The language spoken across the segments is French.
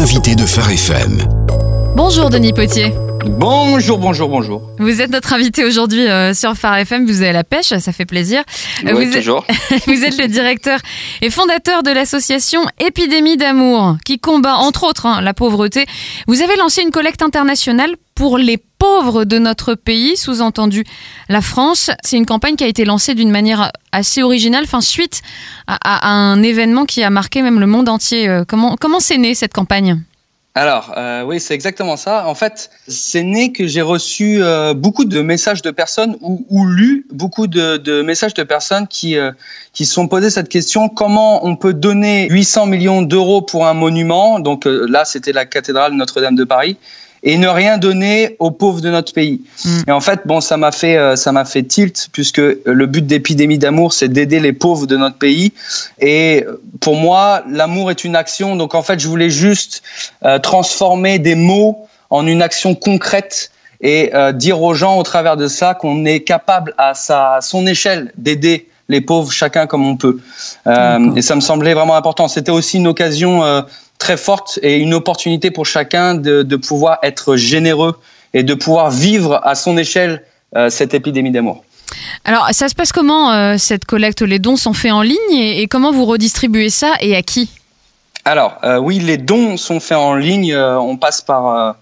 L'invité de Phare FM. Bonjour Denis Potier. Bonjour. Vous êtes notre invité aujourd'hui sur Phare FM. Vous avez la pêche, ça fait plaisir. Oui, toujours. Vous êtes le directeur et fondateur de l'association Épidémie d'amour, qui combat entre autres la pauvreté. Vous avez lancé une collecte internationale pour les pauvres de notre pays, sous-entendu la France. C'est une campagne qui a été lancée d'une manière assez originale, suite à un événement qui a marqué même le monde entier. Comment c'est né cette campagne ? Alors, oui, c'est exactement ça. En fait, c'est né que j'ai reçu beaucoup de messages de personnes ou lu beaucoup de messages de personnes qui se sont posé cette question: comment on peut donner 800 millions d'euros pour un monument, donc là, c'était la cathédrale Notre-Dame de Paris, et ne rien donner aux pauvres de notre pays. Et en fait, ça m'a fait tilt, puisque le but d'Épidémie d'amour, c'est d'aider les pauvres de notre pays. Et pour moi, l'amour est une action. Donc en fait, je voulais juste transformer des mots en une action concrète et dire aux gens au travers de ça qu'on est capable à son échelle d'aider les pauvres, chacun comme on peut. Et ça me semblait vraiment important. C'était aussi une occasion très forte et une opportunité pour chacun de pouvoir être généreux et de pouvoir vivre à son échelle cette épidémie d'amour. Alors, ça se passe comment cette collecte ? Les dons sont faits en ligne et comment vous redistribuez ça et à qui ? Alors, oui, les dons sont faits en ligne. On passe par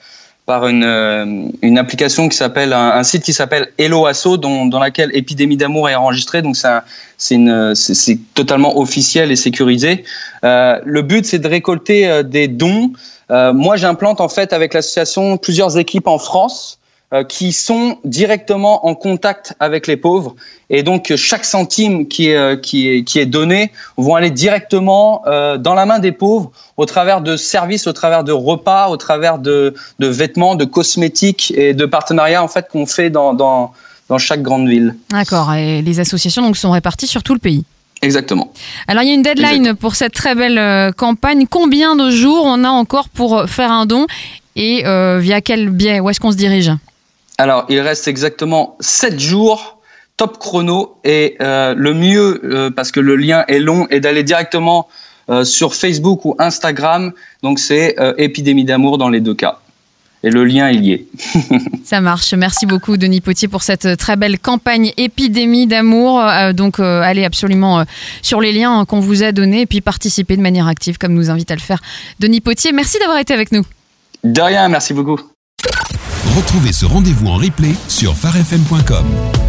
une application qui s'appelle un site qui s'appelle Hello Asso, dans laquelle Épidémie d'amour est enregistrée. Donc c'est totalement officiel et sécurisé. Le but, c'est de récolter des dons. Moi, j'implante en fait avec l'association plusieurs équipes en France qui sont directement en contact avec les pauvres, et donc chaque centime qui est donné vont aller directement dans la main des pauvres au travers de services, au travers de repas, au travers de vêtements, de cosmétiques et de partenariats en fait qu'on fait dans chaque grande ville. D'accord. Et les associations donc sont réparties sur tout le pays. Exactement. Alors, il y a une deadline pour cette très belle campagne. Combien de jours on a encore pour faire un don et via quel biais ? Où est-ce qu'on se dirige ? Alors, il reste exactement 7 jours, top chrono, et le mieux, parce que le lien est long, est d'aller directement sur Facebook ou Instagram. Donc, c'est Épidémie d'amour dans les deux cas. Et le lien, il y est. Ça marche. Merci beaucoup, Denis Potier, pour cette très belle campagne Épidémie d'amour. Donc, allez absolument sur les liens qu'on vous a donnés et puis participez de manière active, comme nous invite à le faire Denis Potier. Merci d'avoir été avec nous. De rien, merci beaucoup. Retrouvez ce rendez-vous en replay sur pharefm.com.